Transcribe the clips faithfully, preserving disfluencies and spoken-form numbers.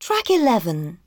Track eleven.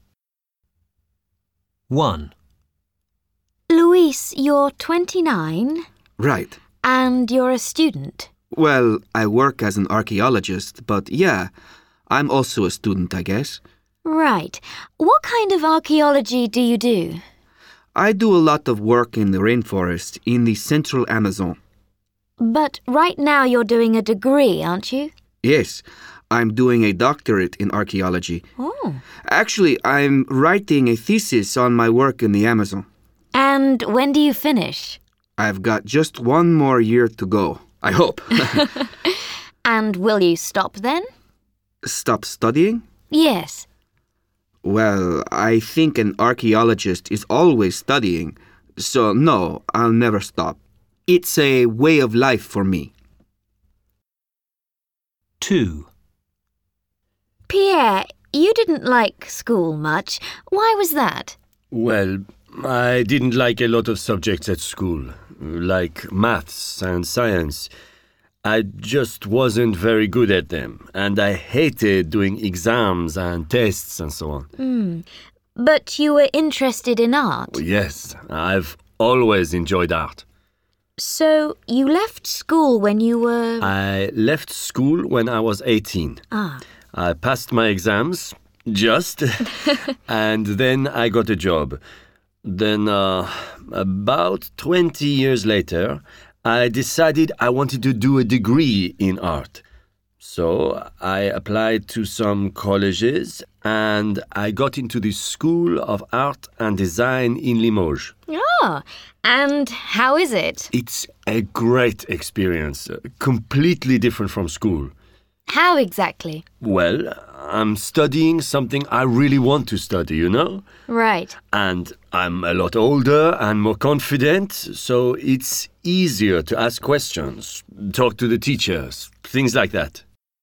one. Luis, you're twenty-nine Right. and you're a student. Well, I work as an archaeologist, but yeah, I'm also a student, I guess. Right. What kind of archaeology do you do? I do a lot of work in the rainforest in the central Amazon. But right now you're doing a degree, aren't you? Yes, I'm doing a doctorate in archaeology. Oh. Actually, I'm writing a thesis on my work in the Amazon. And when do you finish? I've got just one more year to go, I hope. And will you stop then? Stop studying? Yes. Well, I think an archaeologist is always studying, so no, I'll never stop. It's a way of life for me. two. Pierre, you didn't like school much. Why was that? Well, I didn't like a lot of subjects at school, like maths and science. I just wasn't very good at them, and I hated doing exams and tests and so on. Hmm. But you were interested in art. Yes, I've always enjoyed art. So you left school when you were... I left school when I was eighteen. Ah. I passed my exams, just, and then I got a job. Then, uh, about twenty years later, I decided I wanted to do a degree in art. So I applied to some colleges and I got into the School of Art and Design in Limoges. Oh, and how is it? It's a great experience, uh, completely different from school. How exactly? Well, I'm studying something I really want to study, you know? Right. And I'm a lot older and more confident, so it's easier to ask questions, talk to the teachers, things like that.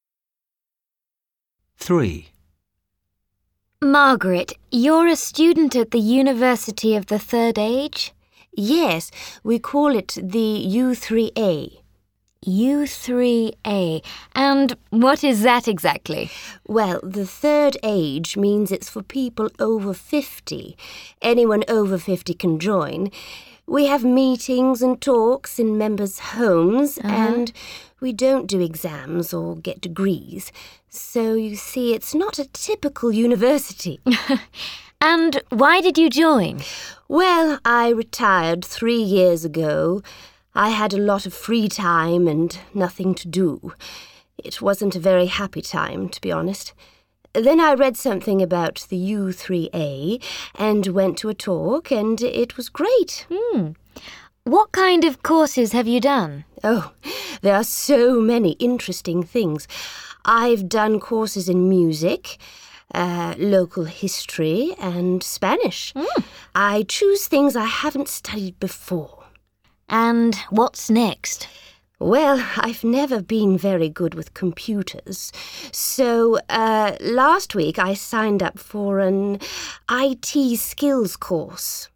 three. Margaret, you're a student at the University of the Third Age? Yes, we call it the U three A. U three A. And what is that exactly? Well, the third age means it's for people over fifty. Anyone over fifty can join. We have meetings and talks in members' homes, Uh-huh. and we don't do exams or get degrees. So you see, it's not a typical university. And why did you join? Well, I retired three years ago. I had a lot of free time and nothing to do. It wasn't a very happy time, to be honest. Then I read something about the U three A and went to a talk, and it was great. Hmm. What kind of courses have you done? Oh, there are so many interesting things. I've done courses in music, uh, local history, and Spanish. Mm. I choose things I haven't studied before. And what's next? Well, I've never been very good with computers. So uh, last week I signed up for an I T skills course.